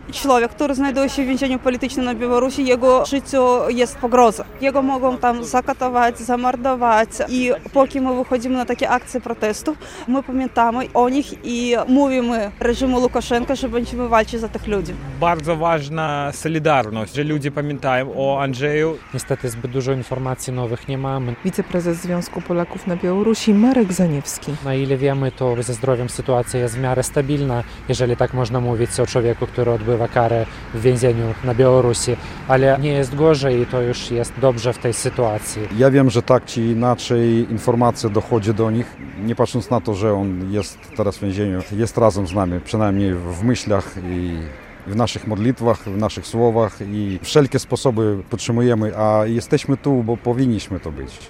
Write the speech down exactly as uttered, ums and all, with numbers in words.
człowiek, który znajduje się w więzieniu politycznym na Białorusi, jego życiu jest pogroza. Jego mogą tam zakatować, zamordować i póki my wychodzimy na takie akcje protestów, my pamiętamy o nich i mówimy reżimu Łukaszenka, że będziemy walczyć za tych ludzi. Bardzo ważna solidarność, że ludzie pamiętają o Andrzeju. Niestety zbyt dużo informacji nowych nie mamy. Wiceprezes Związku Polaków na Białorusi Marek Zaniewski. Na ile wiemy, to ze zdrowiem sytuacja jest w miarę stabilna, jeżeli tak można mówić o człowieku, który odbywa karę w więzieniu na Białorusi, ale nie jest gorzej i to już jest dobrze w tej sytuacji. Ja wiem, że tak czy inaczej informacja dochodzi do nich, nie patrząc na to, że on jest teraz w więzieniu, jest razem z nami, przynajmniej w myślach i w naszych modlitwach, w naszych słowach i wszelkie sposoby podtrzymujemy, a jesteśmy tu, bo powinniśmy to być.